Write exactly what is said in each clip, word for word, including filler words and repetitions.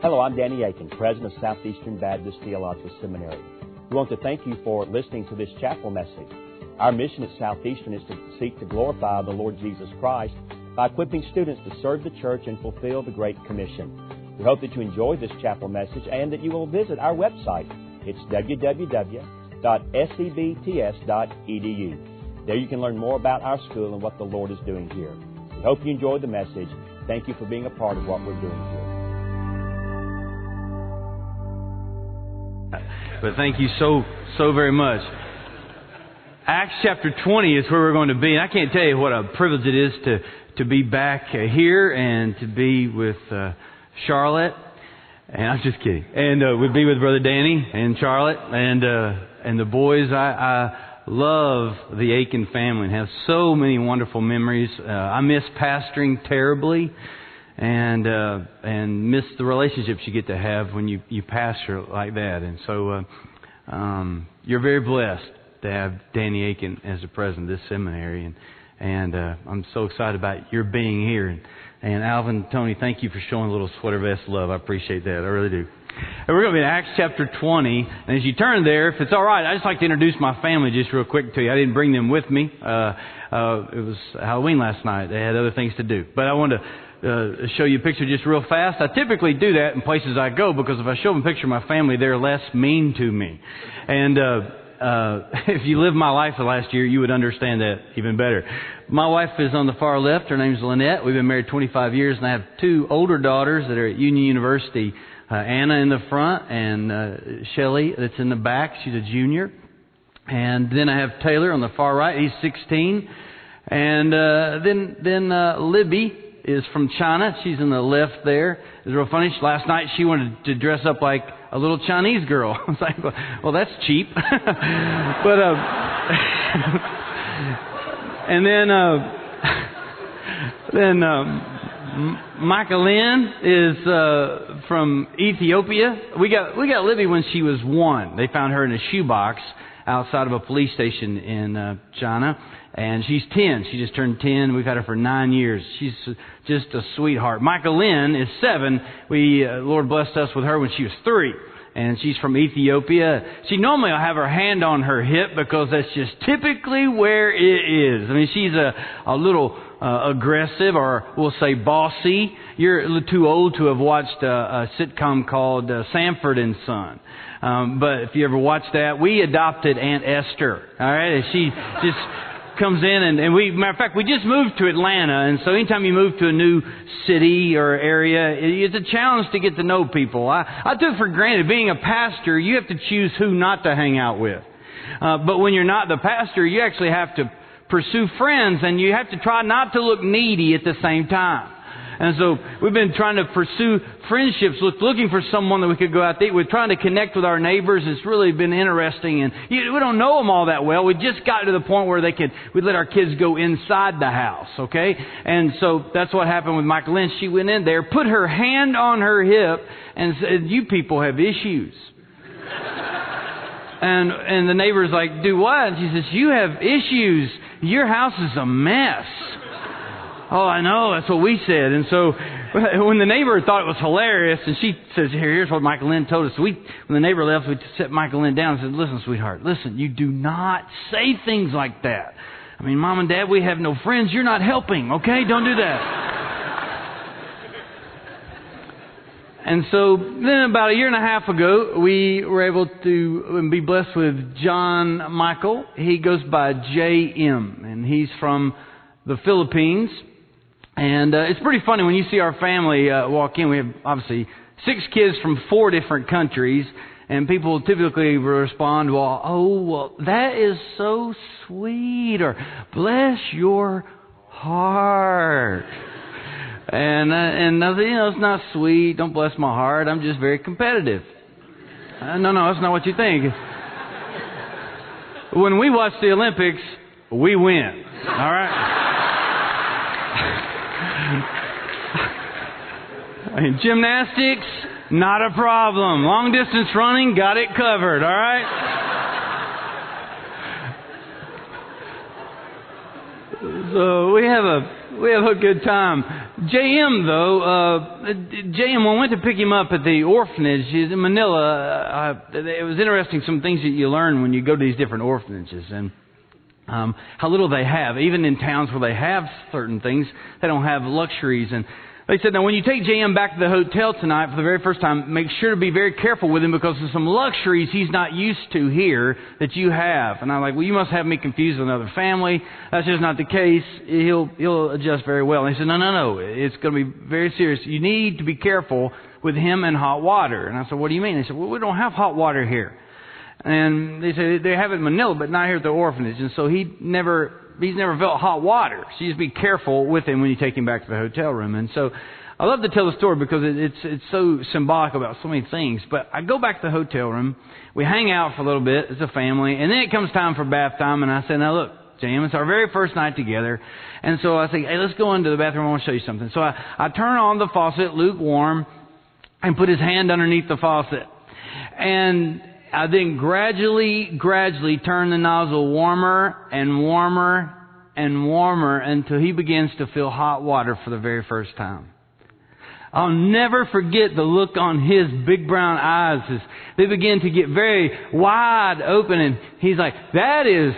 Hello, I'm Danny Aiken, President of Southeastern Baptist Theological Seminary. We want to thank you for listening to this chapel message. Our mission at Southeastern is to seek to glorify the Lord Jesus Christ by equipping students to serve the church and fulfill the Great Commission. We hope that you enjoy this chapel message and that you will visit our website. It's w w w dot s e b t s dot e d u. There you can learn more about our school and what the Lord is doing here. We hope you enjoyed the message. Thank you for being a part of what we're doing here. But thank you so, so very much. Acts chapter twenty is where we're going to be. And I can't tell you what a privilege it is to, to be back here and to be with uh, Charlotte. And I'm just kidding. And uh, we'd be with Brother Danny and Charlotte and uh, and the boys. I, I love the Aiken family and have so many wonderful memories. Uh, I miss pastoring terribly. And uh, and miss the relationships you get to have when you, you pastor like that. And so uh, um, you're very blessed to have Danny Aiken as the president of this seminary. And and uh, I'm so excited about your being here. And, and Alvin, Tony, thank you for showing a little sweater vest love. I appreciate that. I really do. And we're going to be in Acts chapter twenty. And as you turn there, if it's all right, I'd just like to introduce my family just real quick to you. I didn't bring them with me. Uh, uh, it was Halloween last night. They had other things to do. But I wanted to Uh, show you a picture just real fast. I typically do that in places I go because if I show them a picture of my family, they're less mean to me. And uh, uh, if you lived my life the last year, you would understand that even better. My wife is on the far left. Her name's Lynette. We've been married twenty-five years, and I have two older daughters that are at Union University. Uh, Anna in the front, and uh, Shelley that's in the back. She's a junior. And then I have Taylor on the far right. He's sixteen. And uh, then then uh, Libby is from China. She's in the left there. It's real funny. Last night she wanted to dress up like a little Chinese girl. I was like, well, that's cheap. but uh, and then uh, then um, Michael Lynn is uh, from Ethiopia. We got we got Libby when she was one. They found her in a shoebox outside of a police station in uh, China. And she's ten. She just turned ten. We've had her for nine years. She's just a sweetheart. Michael Lynn is seven. We, uh, Lord blessed us with her when she was three. And she's from Ethiopia. She normally will have her hand on her hip because that's just typically where it is. I mean, she's a, a little uh, aggressive, or we'll say bossy. You're a little too old to have watched a, a sitcom called uh, Sanford and Son. Um, but if you ever watched that, we adopted Aunt Esther. All right? And she just comes in, and, and we, matter of fact, we just moved to Atlanta, and so anytime you move to a new city or area, it's a challenge to get to know people. I, I took for granted, being a pastor, you have to choose who not to hang out with. Uh, but when you're not the pastor, you actually have to pursue friends, and you have to try not to look needy at the same time. And so we've been trying to pursue friendships, look, looking for someone that we could go out to eat. We're trying to connect with our neighbors. It's really been interesting. And you, we don't know them all that well. We just got to the point where they could, we'd let our kids go inside the house, okay? And so that's what happened with Michael Lynn. She went in there, put her hand on her hip, and said, "You people have issues." and and the neighbor's like, "Do what?" And she says, "You have issues. Your house is a mess." "Oh, I know. That's what we said." And so when the neighbor thought it was hilarious, and she says, Here, here's what Michael Lynn told us. We, when the neighbor left, we set Michael Lynn down and said, "Listen, sweetheart, listen, you do not say things like that. I mean, Mom and Dad, we have no friends. You're not helping, okay? Don't do that." And so then about a year and a half ago, we were able to be blessed with John Michael. He goes by J M, and he's from the Philippines. And uh, it's pretty funny when you see our family uh, walk in. We have obviously six kids from four different countries, and people typically respond, "Well, oh, well, that is so sweet," or "Bless your heart." And uh, and uh, you know, it's not sweet. Don't bless my heart. I'm just very competitive. Uh, no, no, that's not what you think. When we watch the Olympics, we win. All right. I mean, gymnastics, not a problem. Long distance running, got it covered, all right? So we have a we have a good time. J M, though, uh, J M, when I went to pick him up at the orphanage in Manila, uh, it was interesting, some things that you learn when you go to these different orphanages, and um, how little they have. Even in towns where they have certain things, they don't have luxuries. And they said, now when you take J M back to the hotel tonight for the very first time, make sure to be very careful with him because there's some luxuries he's not used to here that you have. And I'm like, well, you must have me confused with another family. That's just not the case. He'll he'll adjust very well. And he said, no, no, no. It's going to be very serious. You need to be careful with him and hot water. And I said, what do you mean? They said, well, we don't have hot water here. And they said they have it in Manila, but not here at the orphanage. And so he never... He's never felt hot water. So you just be careful with him when you take him back to the hotel room. And so I love to tell the story because it, it's it's so symbolic about so many things. But I go back to the hotel room. We hang out for a little bit as a family. And then it comes time for bath time. And I said, now look, James, it's our very first night together. And so I say, hey, let's go into the bathroom. I want to show you something. So I, I turn on the faucet, lukewarm, and put his hand underneath the faucet. And I then gradually, gradually turn the nozzle warmer and warmer and warmer until he begins to feel hot water for the very first time. I'll never forget the look on his big brown eyes as they begin to get very wide open, and he's like, that is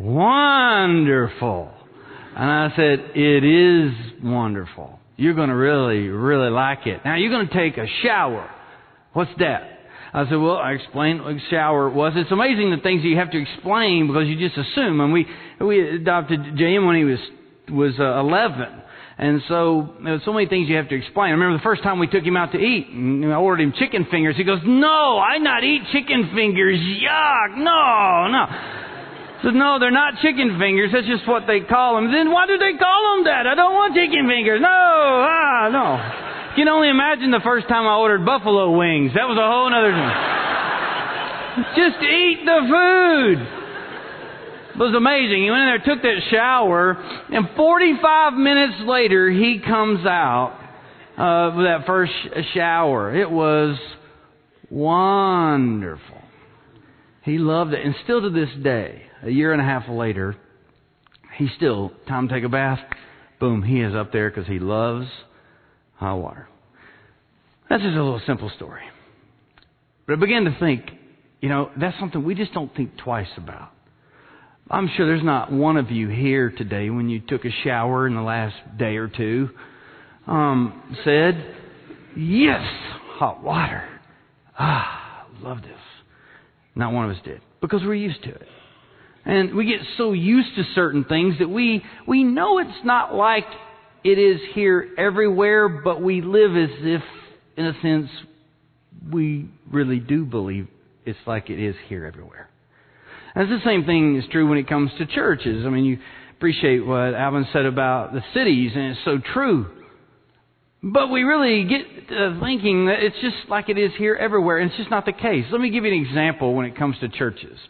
wonderful. And I said, it is wonderful. You're going to really, really like it. Now you're going to take a shower. What's that? I said, well, I explained what a shower was. It's amazing the things you have to explain because you just assume. And we we adopted J M when he was was uh, eleven. And so there were so many things you have to explain. I remember the first time we took him out to eat, and I ordered him chicken fingers. He goes, no, I not eat chicken fingers. Yuck, no, no. I said, no, they're not chicken fingers. That's just what they call them. Then why do they call them that? I don't want chicken fingers. No, ah, no. You can only imagine the first time I ordered buffalo wings. That was a whole other thing. Just eat the food. It was amazing. He went in there, took that shower, and forty-five minutes later, he comes out uh, with that first shower. It was wonderful. He loved it. And still to this day, a year and a half later, he's still, time to take a bath. Boom, he is up there because he loves hot water. That's just a little simple story. But I began to think, you know, that's something we just don't think twice about. I'm sure there's not one of you here today when you took a shower in the last day or two um, said, yes, hot water. Ah, I love this. Not one of us did because we're used to it. And we get so used to certain things that we we know it's not like it is here everywhere, but we live as if, in a sense, we really do believe it's like it is here everywhere. And it's the same thing is true when it comes to churches. I mean, you appreciate what Alvin said about the cities, and it's so true. But we really get uh, thinking that it's just like it is here everywhere, and it's just not the case. Let me give you an example when it comes to churches.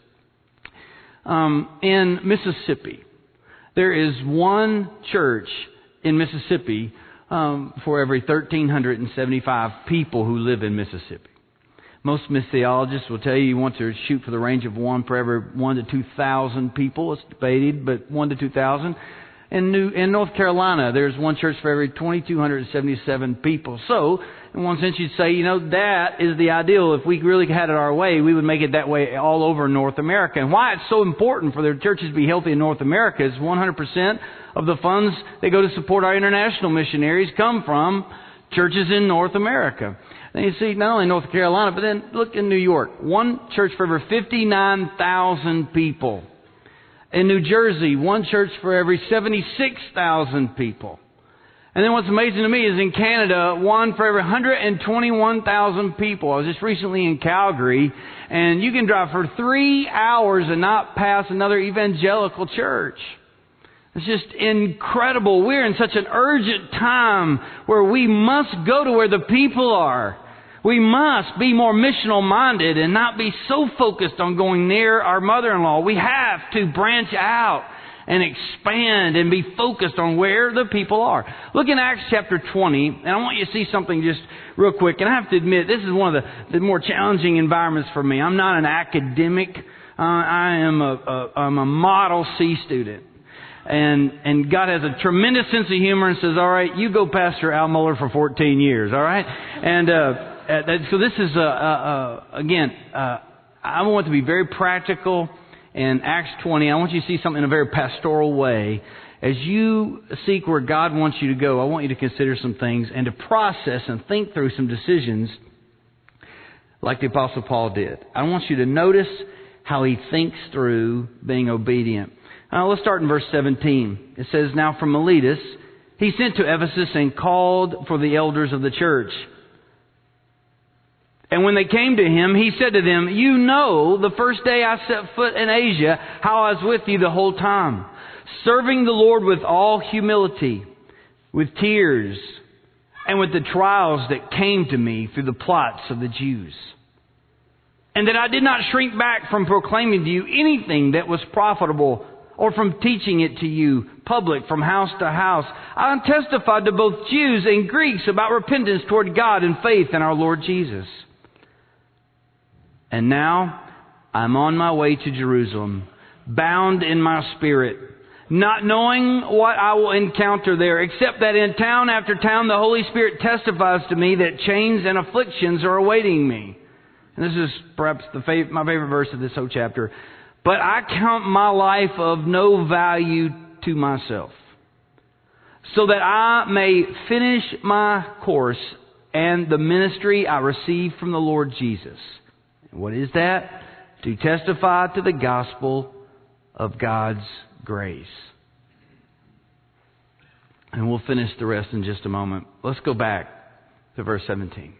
Um, in Mississippi, there is one church in Mississippi um, for every one thousand three hundred seventy-five people who live in Mississippi. Most missiologists will tell you you want to shoot for the range of one for every one to two thousand people. It's debated, but one to two thousand. In New in North Carolina, there's one church for every two thousand two hundred seventy-seven people. So, in one sense, you'd say, you know, that is the ideal. If we really had it our way, we would make it that way all over North America. And why it's so important for their churches to be healthy in North America is one hundred percent of the funds that go to support our international missionaries come from churches in North America. And you see, not only North Carolina, but then look in New York. One church for every fifty-nine thousand people. In New Jersey, one church for every seventy-six thousand people. And then what's amazing to me is in Canada, one for every one hundred twenty-one thousand people. I was just recently in Calgary, and you can drive for three hours and not pass another evangelical church. It's just incredible. We're in such an urgent time where we must go to where the people are. We must be more missional minded and not be so focused on going near our mother-in-law. We have to branch out and expand and be focused on where the people are. Look in Acts chapter twenty, and I want you to see something just real quick. And I have to admit, this is one of the, the more challenging environments for me. I'm not an academic. Uh, I am a, a, I'm a Model C student. And and God has a tremendous sense of humor and says, all right, you go pastor Al Mohler for fourteen years, all right? And uh, so this is, uh, uh, again, uh, I want to be very practical. In Acts twenty, I want you to see something in a very pastoral way. As you seek where God wants you to go, I want you to consider some things and to process and think through some decisions like the Apostle Paul did. I want you to notice how he thinks through being obedient. Now, let's start in verse seventeen. It says, now from Miletus, he sent to Ephesus and called for the elders of the church. And when they came to him, he said to them, you know, the first day I set foot in Asia, how I was with you the whole time, serving the Lord with all humility, with tears, and with the trials that came to me through the plots of the Jews. And that I did not shrink back from proclaiming to you anything that was profitable, or from teaching it to you public from house to house. I testified to both Jews and Greeks about repentance toward God and faith in our Lord Jesus. And now I'm on my way to Jerusalem, bound in my spirit, not knowing what I will encounter there, except that in town after town the Holy Spirit testifies to me that chains and afflictions are awaiting me. And this is perhaps the fav- my favorite verse of this whole chapter. But I count my life of no value to myself, so that I may finish my course and the ministry I received from the Lord Jesus. What is that? To testify to the gospel of God's grace. And we'll finish the rest in just a moment. Let's go back to verse seventeen.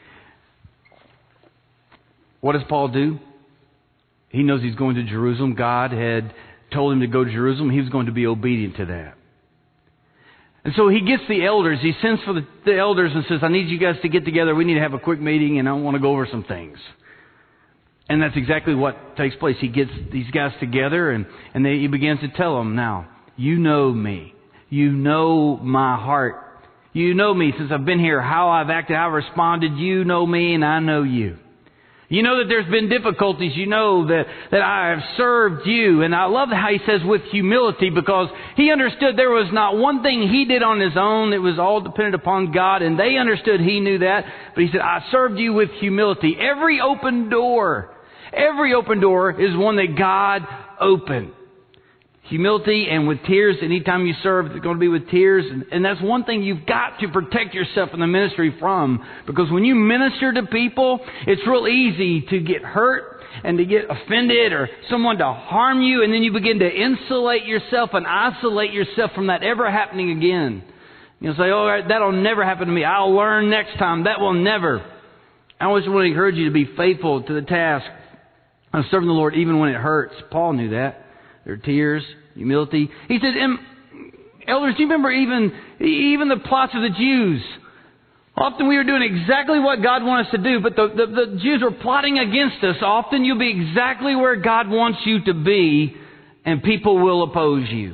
What does Paul do? He knows he's going to Jerusalem. God had told him to go to Jerusalem. He was going to be obedient to that. And so he gets the elders. He sends for the, the elders and says, I need you guys to get together. We need to have a quick meeting and I want to go over some things. And that's exactly what takes place. He gets these guys together and, and they, he begins to tell them, now, you know me. You know my heart. You know me since I've been here, how I've acted, how I've responded. You know me and I know you. You know that there's been difficulties. You know that, that I have served you. And I love how he says with humility, because he understood there was not one thing he did on his own. It was all dependent upon God. And they understood he knew that. But he said, I served you with humility. Every open door, every open door is one that God opened. Humility and with tears. Anytime you serve, it's going to be with tears. And, and that's one thing you've got to protect yourself in the ministry from. Because when you minister to people, it's real easy to get hurt and to get offended or someone to harm you. And then you begin to insulate yourself and isolate yourself from that ever happening again. You'll say, oh, all right, that'll never happen to me. I'll learn next time. That will never. I always want to encourage you to be faithful to the task of serving the Lord even when it hurts. Paul knew that. There are tears, humility. He said, elders, do you remember even, even the plots of the Jews? Often we were doing exactly what God wanted us to do, but the, the, the Jews were plotting against us. Often you'll be exactly where God wants you to be, and people will oppose you.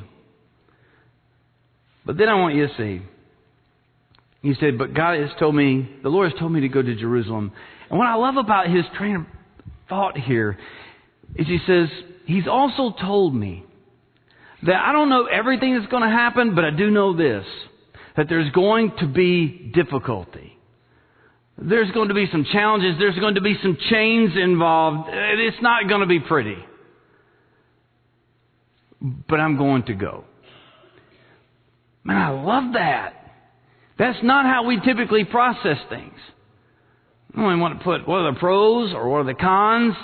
But then I want you to see. He said, but God has told me, the Lord has told me to go to Jerusalem. And what I love about his train of thought here is he says, He's also told me that I don't know everything that's going to happen, but I do know this, that there's going to be difficulty. There's going to be some challenges. There's going to be some chains involved. It's not going to be pretty. But I'm going to go. Man, I love that. That's not how we typically process things. I don't want to put what are the pros or what are the cons.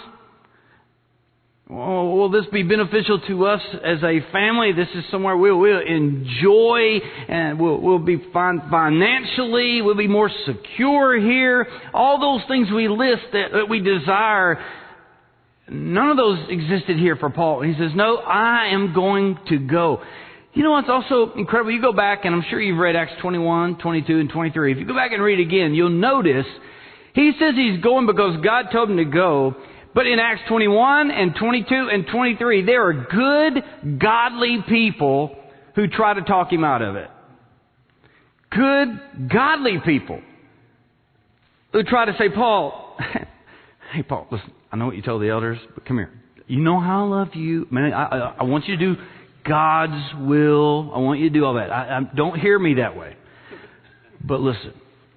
Oh, will this be beneficial to us as a family? This is somewhere we'll, we'll enjoy and we'll, we'll be fine financially. We'll be more secure here. All those things we list that, that we desire, none of those existed here for Paul. He says, no, I am going to go. You know what's also incredible? You go back, and I'm sure you've read Acts twenty-one, twenty-two, and twenty-three. If you go back and read again, you'll notice he says he's going because God told him to go. But in Acts twenty-one and twenty-two and twenty-three, there are good, godly people who try to talk him out of it. Good, godly people who try to say, Paul, hey, Paul, listen, I know what you told the elders, but come here. You know how I love you. Man, I, I, I want you to do God's will. I want you to do all that. I, I, don't hear me that way. But listen.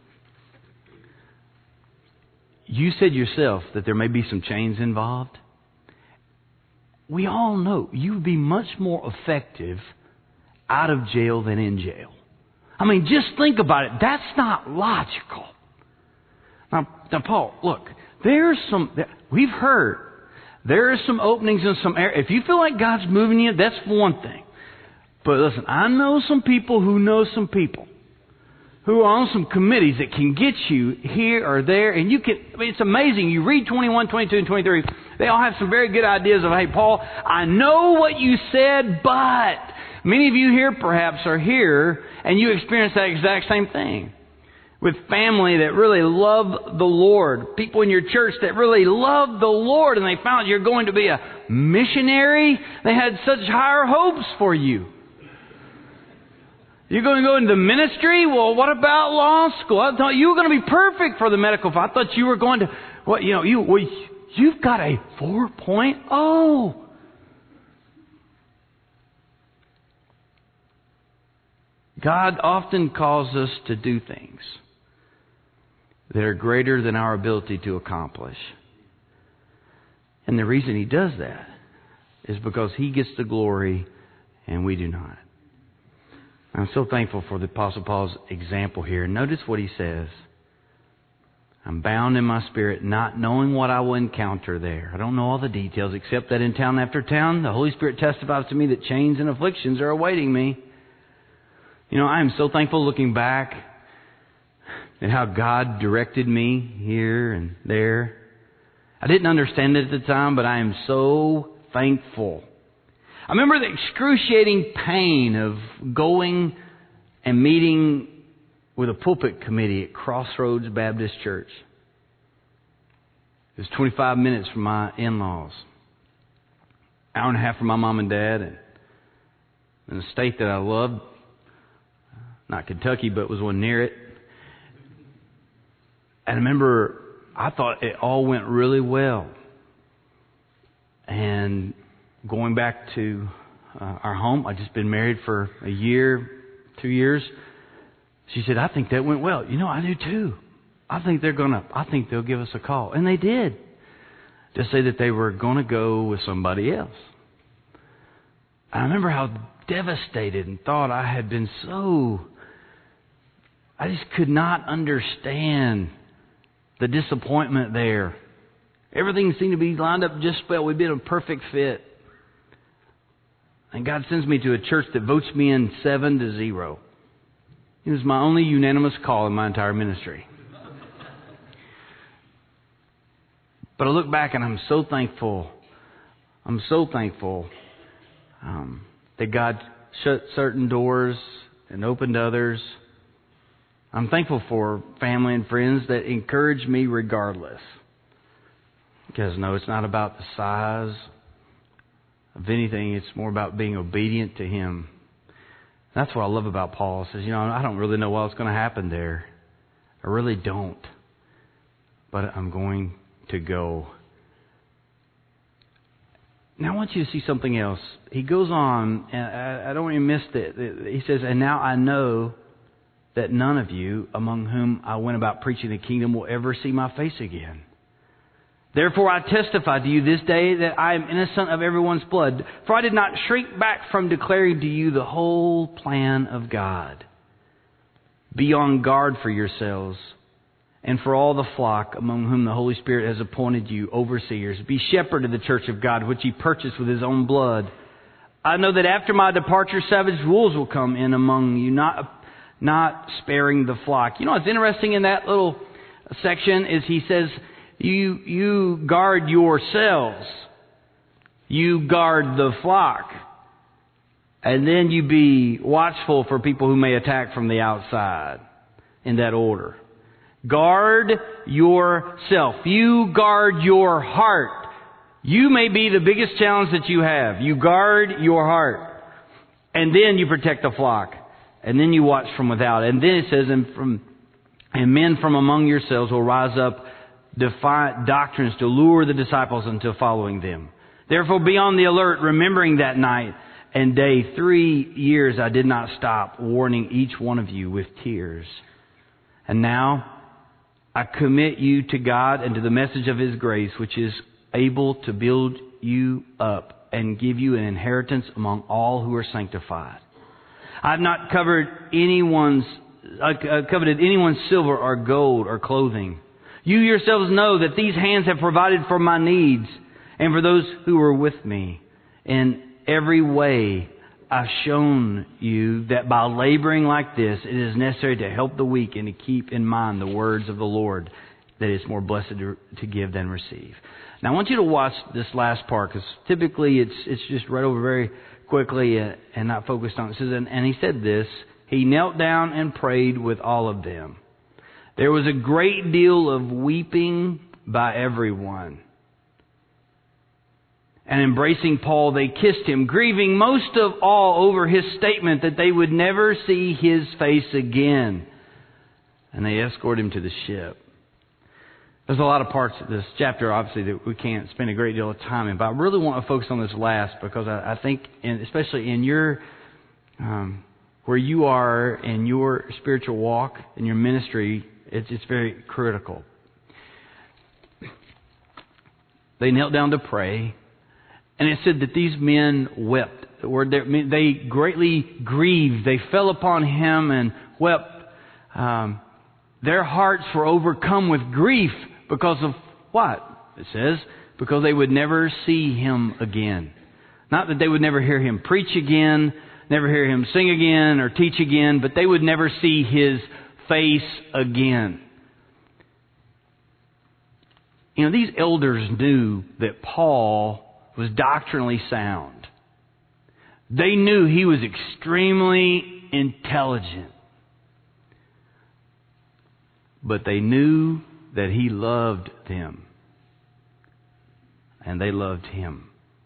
You said yourself that there may be some chains involved. We all know you would be much more effective out of jail than in jail. I mean, just think about it. That's not logical. Now, now Paul, look, there's some, we've heard, there are some openings in some areas. If you feel like God's moving you, that's one thing. But listen, I know some people who know some people who are on some committees that can get you here or there, and you can, I mean, it's amazing. You read twenty-one, twenty-two, and twenty-three, they all have some very good ideas of, hey, Paul, I know what you said, but many of you here perhaps are here, and you experience that exact same thing. With family that really love the Lord, people in your church that really love the Lord, and they found you're going to be a missionary. They had such higher hopes for you. You're going to go into the ministry? Well, what about law school? I thought you were going to be perfect for the medical field. I thought you were going to, what, you know, you, well, you've got a four point oh. God often calls us to do things that are greater than our ability to accomplish. And the reason He does that is because He gets the glory and we do not. I'm so thankful for the Apostle Paul's example here. Notice what he says. I'm bound in my spirit, not knowing what I will encounter there. I don't know all the details, except that in town after town, the Holy Spirit testifies to me that chains and afflictions are awaiting me. You know, I am so thankful looking back at how God directed me here and there. I didn't understand it at the time, but I am so thankful. I remember the excruciating pain of going and meeting with a pulpit committee at Crossroads Baptist Church. It was twenty-five minutes from my in-laws. Hour and a half from my mom and dad. And in a state that I loved. Not Kentucky, but was one near it. And I remember, I thought it all went really well. And going back to uh, our home, I'd just been married for a year, two years. She said, I think that went well. You know, I do too. I think they're gonna, I think they'll give us a call. And they did. To say that they were going to go with somebody else. I remember how devastated and thought I had been so, I just could not understand the disappointment there. Everything seemed to be lined up just well. We'd been a perfect fit. And God sends me to a church that votes me in seven to zero. It was my only unanimous call in my entire ministry. But I look back and I'm so thankful. I'm so thankful um, that God shut certain doors and opened others. I'm thankful for family and friends that encourage me regardless. Because no, it's not about the size of anything. It's more about being obedient to Him. That's what I love about Paul. He says, you know, I don't really know what's going to happen there. I really don't. But I'm going to go. Now I want you to see something else. He goes on, and I, I don't want you to miss it. He says, and now I know that none of you among whom I went about preaching the kingdom will ever see my face again. Therefore I testify to you this day that I am innocent of everyone's blood. For I did not shrink back from declaring to you the whole plan of God. Be on guard for yourselves and for all the flock among whom the Holy Spirit has appointed you overseers. Be shepherd of the church of God, which He purchased with His own blood. I know that after my departure, savage wolves will come in among you, not, not sparing the flock. You know what's interesting in that little section is he says, You you guard yourselves. You guard the flock. And then you be watchful for people who may attack from the outside. In that order. Guard yourself. You guard your heart. You may be the biggest challenge that you have. You guard your heart. And then you protect the flock. And then you watch from without. And then it says, and from and men from among yourselves will rise up defiant doctrines to lure the disciples into following them. Therefore be on the alert, remembering that night, and day. Three years I did not stop warning each one of you with tears. And now I commit you to God and to the message of His grace, which is able to build you up and give you an inheritance among all who are sanctified. I have not covered anyone's, uh, coveted anyone's silver or gold or clothing. You yourselves know that these hands have provided for my needs and for those who were with me. In every way, I've shown you that by laboring like this, it is necessary to help the weak and to keep in mind the words of the Lord, that it's more blessed to, to give than receive. Now, I want you to watch this last part, because typically it's it's just read over very quickly and not focused on it. It says, and, and he said this, he knelt down and prayed with all of them. There was a great deal of weeping by everyone. And embracing Paul, they kissed him, grieving most of all over his statement that they would never see his face again. And they escorted him to the ship. There's a lot of parts of this chapter, obviously, that we can't spend a great deal of time in. But I really want to focus on this last, because I, I think, in, especially in your, um, where you are in your spiritual walk, in your ministry, it's, it's very critical. They knelt down to pray. And it said that these men wept. The word there, they greatly grieved. They fell upon him and wept. Um, their hearts were overcome with grief because of what? It says, because they would never see him again. Not that they would never hear him preach again, never hear him sing again or teach again, but they would never see his face again. You know, these elders knew that Paul was doctrinally sound. They knew he was extremely intelligent. But they knew that he loved them. And they loved him.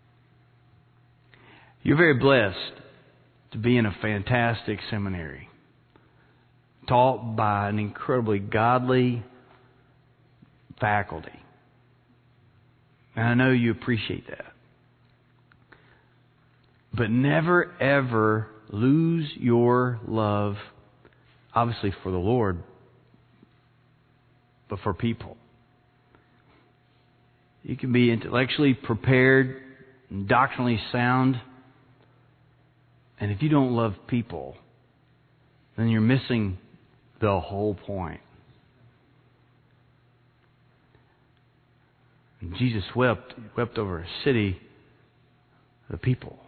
You're very blessed to be in a fantastic seminary, taught by an incredibly godly faculty. And I know you appreciate that. But never, ever lose your love, obviously for the Lord, but for people. You can be intellectually prepared and doctrinally sound, and if you don't love people, then you're missing the whole point. And Jesus wept, wept over a city, the people.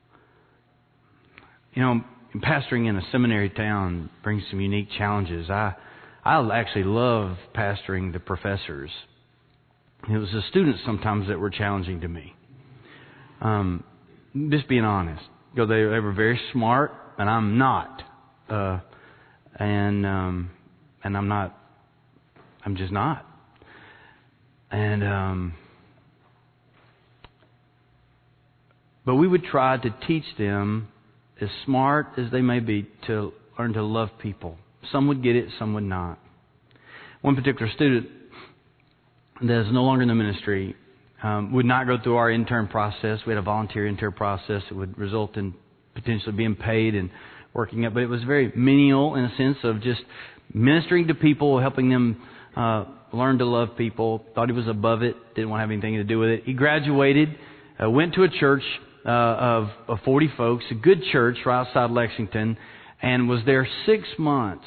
You know, pastoring in a seminary town brings some unique challenges. I I actually love pastoring the professors. It was the students sometimes that were challenging to me. Um, just being honest. You know, they, they were very smart, and I'm not. Uh, and um, and I'm not. I'm just not. And um, but we would try to teach them, as smart as they may be, to learn to love people. Some would get it, some would not. One particular student that is no longer in the ministry um, would not go through our intern process. We had a volunteer intern process that would result in potentially being paid and working up. But it was very menial in a sense of just ministering to people, helping them uh, learn to love people. Thought he was above it, didn't want to have anything to do with it. He graduated, uh, went to a church uh, of, of forty folks, a good church right outside Lexington, and was there six months.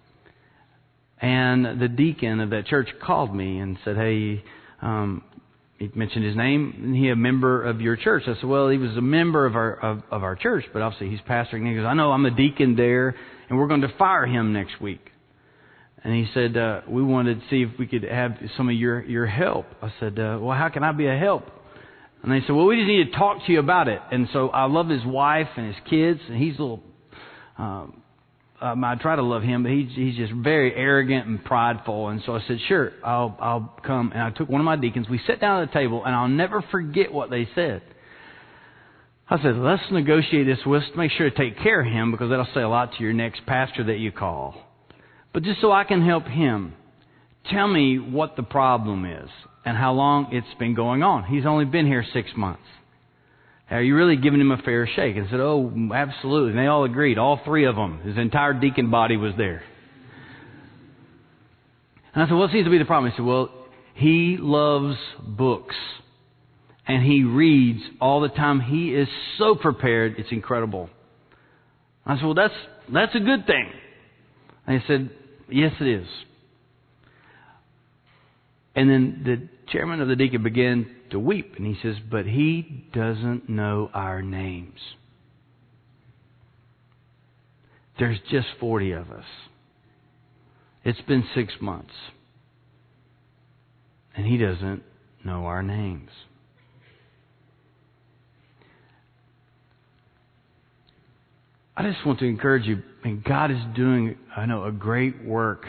And the deacon of that church called me and said, hey, um, he mentioned his name, and he a member of your church. I said, well, he was a member of our of, of our church, but obviously he's pastoring. And he goes, I know, I'm a deacon there, and we're going to fire him next week. And he said, uh, we wanted to see if we could have some of your, your help. I said, uh, well, how can I be a help? And they said, well, we just need to talk to you about it. And so I love his wife and his kids, and he's a little... Um, Um, I try to love him, but he's, he's just very arrogant and prideful. And so I said, sure, I'll, I'll come. And I took one of my deacons. We sat down at the table, and I'll never forget what they said. I said, let's negotiate this. Let's make sure to take care of him, because that'll say a lot to your next pastor that you call. But just so I can help him, tell me what the problem is and how long it's been going on. He's only been here six months. Are you really giving him a fair shake? And I said, oh, absolutely. And they all agreed. All three of them. His entire deacon body was there. And I said, what seems to be the problem? He said, well, he loves books. And he reads all the time. He is so prepared. It's incredible. I said, well, that's, that's a good thing. And he said, yes, it is. And then the chairman of the deacon began to weep. And he says, but he doesn't know our names. There's just forty of us. It's been six months. And he doesn't know our names. I just want to encourage you. I mean, God is doing, I know, a great work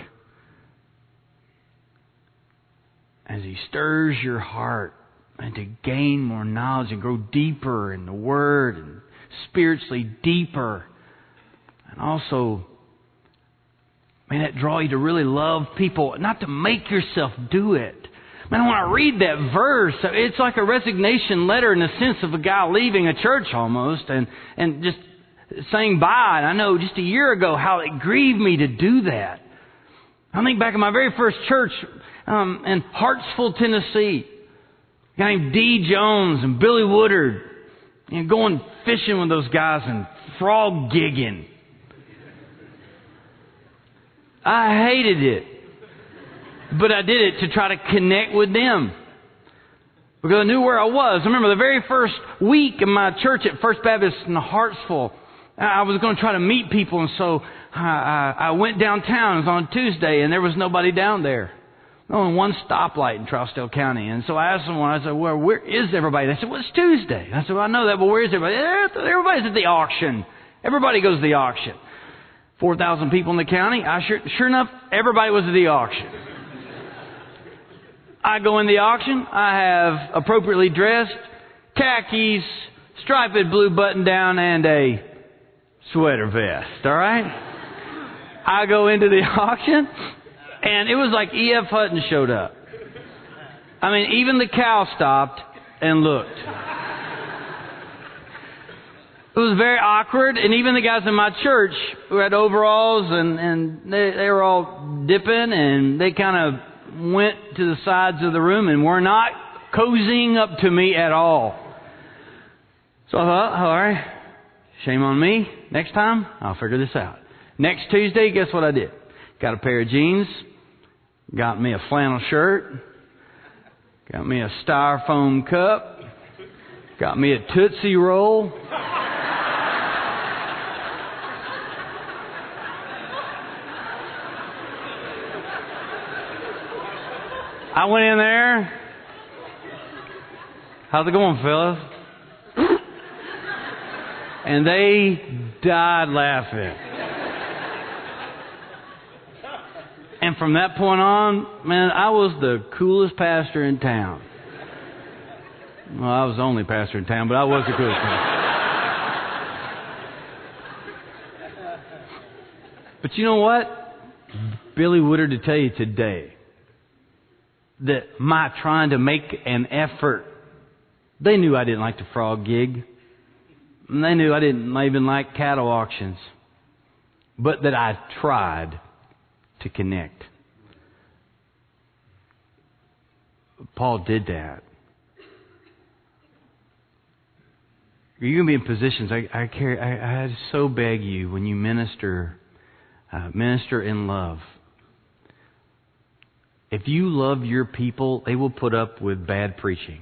as He stirs your heart and to gain more knowledge and grow deeper in the Word and spiritually deeper. And also, may that draw you to really love people, not to make yourself do it. Man, when I read that verse, it's like a resignation letter in the sense of a guy leaving a church almost and, and just saying bye. And I know just a year ago how it grieved me to do that. I think back in my very first church um, in Hartsville, Tennessee. A guy named D. Jones and Billy Woodard. You know, going fishing with those guys and frog gigging. I hated it. But I did it to try to connect with them. Because I knew where I was. I remember the very first week in my church at First Baptist in Hartsville, I was going to try to meet people. And so I, I, I went downtown. It was on Tuesday and there was nobody down there. Only one stoplight in Trousdale County. And so I asked someone, I said, well, where is everybody? They said, well, it's Tuesday. I said, well, I know that, but where is everybody? Everybody's at the auction. Everybody goes to the auction. four thousand people in the county. I sure, sure enough, everybody was at the auction. I go in the auction. I have appropriately dressed, khakis, striped blue button down, and a sweater vest. All right? I go into the auction, and it was like E F. Hutton showed up. I mean, even the cow stopped and looked. It was very awkward, and even the guys in my church who had overalls, and, and they, they were all dipping, and they kind of went to the sides of the room and were not cozying up to me at all. So I thought, all right, shame on me. Next time, I'll figure this out. Next Tuesday, guess what I did? Got a pair of jeans, got me a flannel shirt, got me a styrofoam cup, got me a Tootsie Roll. I went in there. How's it going, fellas? And they died laughing. And from that point on, man, I was the coolest pastor in town. Well, I was the only pastor in town, but I was the coolest pastor. But you know what? Billy Woodard to tell you today that my trying to make an effort, they knew I didn't like the frog gig. And they knew I didn't even like cattle auctions. But that I tried to connect. Paul did that. You're going to be in positions. I, I, carry, I, I so beg you, when you minister, uh, minister in love. If you love your people, they will put up with bad preaching.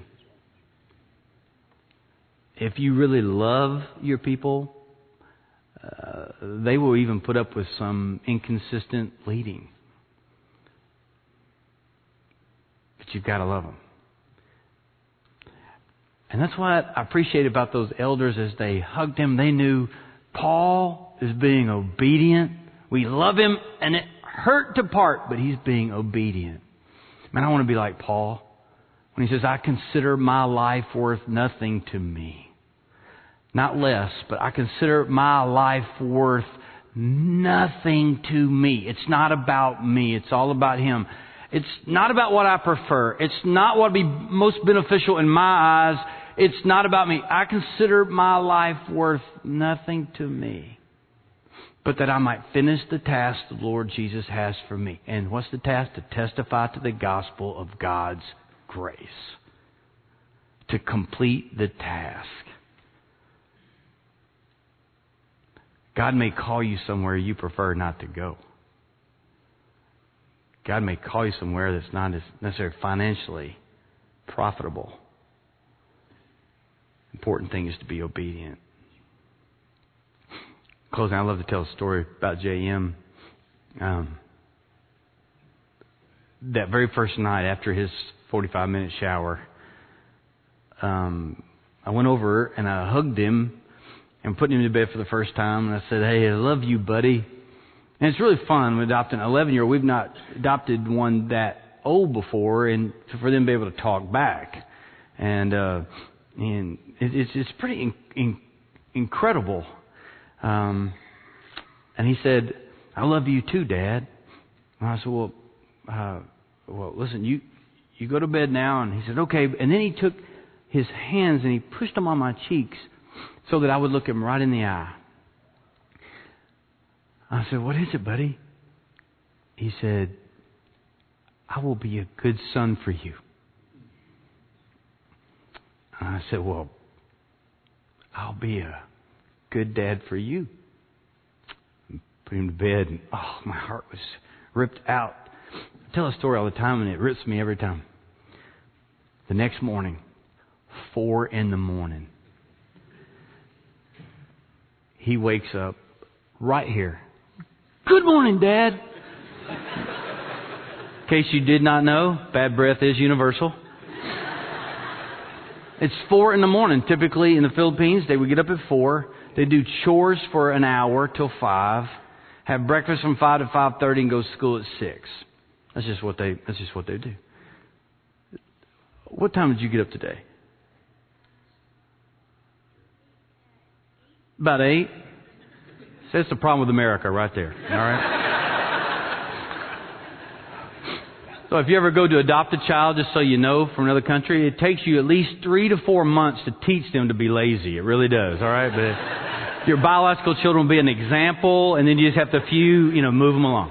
If you really love your people, uh, they will even put up with some inconsistent leading. But you've got to love them. And that's what I appreciate about those elders as they hugged him. They knew Paul is being obedient. We love him, and it hurt to part, but he's being obedient. Man, I want to be like Paul when he says, I consider my life worth nothing to me. Not less, but I consider my life worth nothing to me. It's not about me. It's all about Him. It's not about what I prefer. It's not what would be most beneficial in my eyes. It's not about me. I consider my life worth nothing to me, but that I might finish the task the Lord Jesus has for me. And what's the task? To testify to the gospel of God's grace. To complete the task. God may call you somewhere you prefer not to go. God may call you somewhere that's not necessarily financially profitable. Important thing is to be obedient. Closing, I love to tell a story about J M. Um, that very first night after his forty-five minute shower, um, I went over and I hugged him and put him to bed for the first time. And I said, "Hey, I love you, buddy." And it's really fun. We adopted an eleven-year-old. We've not adopted one that old before, and for them to be able to talk back. And uh, and it, it's it's pretty in, in, incredible. Um, and he said, "I love you too, Dad." And I said, "Well, uh, well, listen, you you go to bed now." And he said, "Okay." And then he took his hands and he pushed them on my cheeks so that I would look him right in the eye. I said, "What is it, buddy?" He said, "I will be a good son for you." And I said, "Well, I'll be a good dad for you." Put him to bed, and oh, my heart was ripped out. I tell a story all the time, and it rips me every time. The next morning, four in the morning, he wakes up right here. "Good morning, Dad." In case you did not know, bad breath is universal. It's four in the morning. Typically in the Philippines, they would get up at four. They do chores for an hour till five. Have breakfast from five to five thirty, and go to school at six. That's just what they. That's just what they do. What time did you get up today? About eight. So that's the problem with America, right there. All right. So if you ever go to adopt a child, just so you know, from another country, it takes you at least three to four months to teach them to be lazy. It really does, all right? But your biological children will be an example, and then you just have to few, you know, move them along.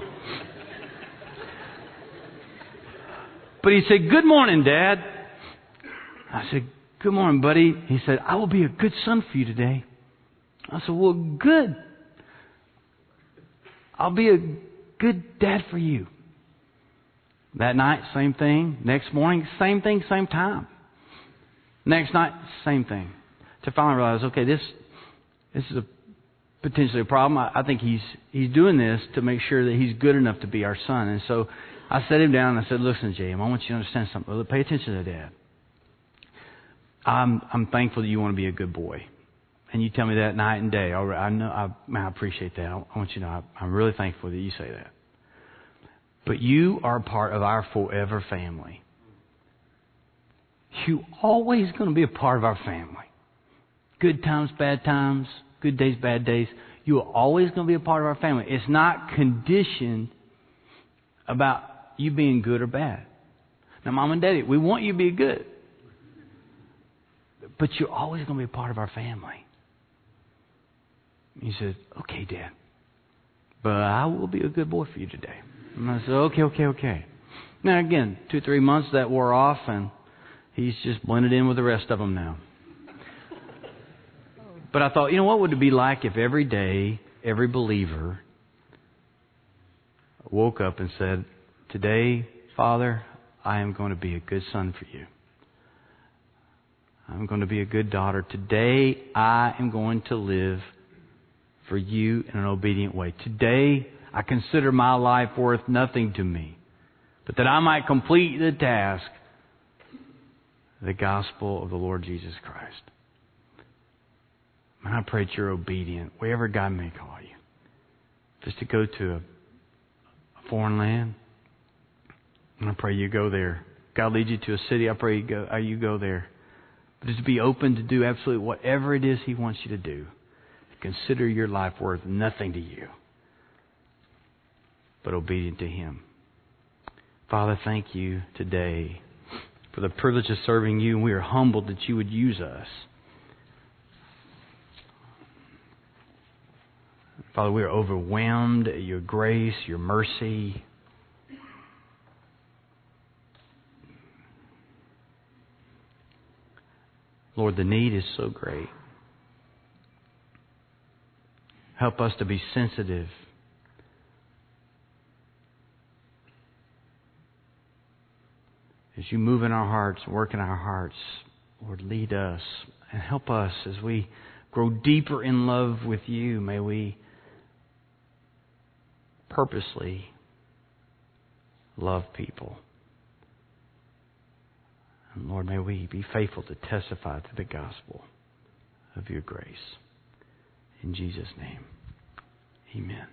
But he said, "Good morning, Dad." I said, "Good morning, buddy." He said, "I will be a good son for you today." I said, "Well, good. I'll be a good dad for you." That night, same thing. Next morning, same thing, same time. Next night, same thing. To finally realize, okay, this this is a potentially a problem. I, I think he's he's doing this to make sure that he's good enough to be our son. And so I sat him down and I said, "Listen, J M, I want you to understand something. Pay attention to Dad. I'm I'm thankful that you want to be a good boy. And you tell me that night and day. I know. I, man, I appreciate that. I, I want you to know I, I'm really thankful that you say that. But you are part of our forever family. You're always going to be a part of our family. Good times, bad times, good days, bad days. You are always going to be a part of our family. It's not conditioned about you being good or bad. Now, Mom and Daddy, we want you to be good. But you're always going to be a part of our family." He said, "Okay, Dad. But I will be a good boy for you today." And I said, okay, okay, okay. Now, again, two, three months that wore off, and he's just blended in with the rest of them now. But I thought, you know, what would it be like if every day, every believer woke up and said, "Today, Father, I am going to be a good son for you. I'm going to be a good daughter. Today, I am going to live for you in an obedient way. Today, I consider my life worth nothing to me, but that I might complete the task, the gospel of the Lord Jesus Christ." And I pray that you're obedient, wherever God may call you. Just to go to a, a foreign land, and I pray you go there. God leads you to a city, I pray you go, uh, you go there. But just to be open to do absolutely whatever it is He wants you to do. Consider your life worth nothing to you, but obedient to Him. Father, thank you today for the privilege of serving You, and we are humbled that You would use us. Father, we are overwhelmed at Your grace, Your mercy. Lord, the need is so great. Help us to be sensitive. As You move in our hearts, work in our hearts, Lord, lead us and help us as we grow deeper in love with You. May we purposely love people. And Lord, may we be faithful to testify to the gospel of Your grace. In Jesus' name, amen.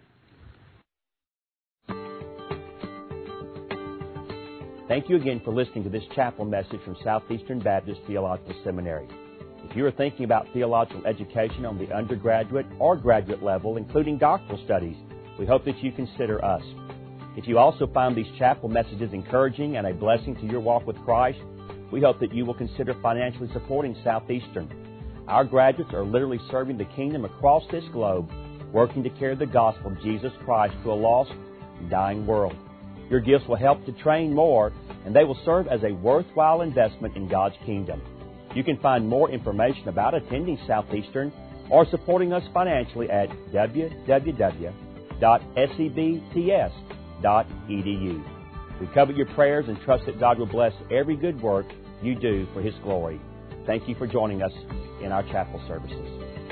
Thank you again for listening to this chapel message from Southeastern Baptist Theological Seminary. If you are thinking about theological education on the undergraduate or graduate level, including doctoral studies, we hope that you consider us. If you also find these chapel messages encouraging and a blessing to your walk with Christ, we hope that you will consider financially supporting Southeastern. Our graduates are literally serving the kingdom across this globe, working to carry the gospel of Jesus Christ to a lost and dying world. Your gifts will help to train more, and they will serve as a worthwhile investment in God's kingdom. You can find more information about attending Southeastern or supporting us financially at w w w dot s e b t s dot e d u. We covet your prayers and trust that God will bless every good work you do for His glory. Thank you for joining us in our chapel services.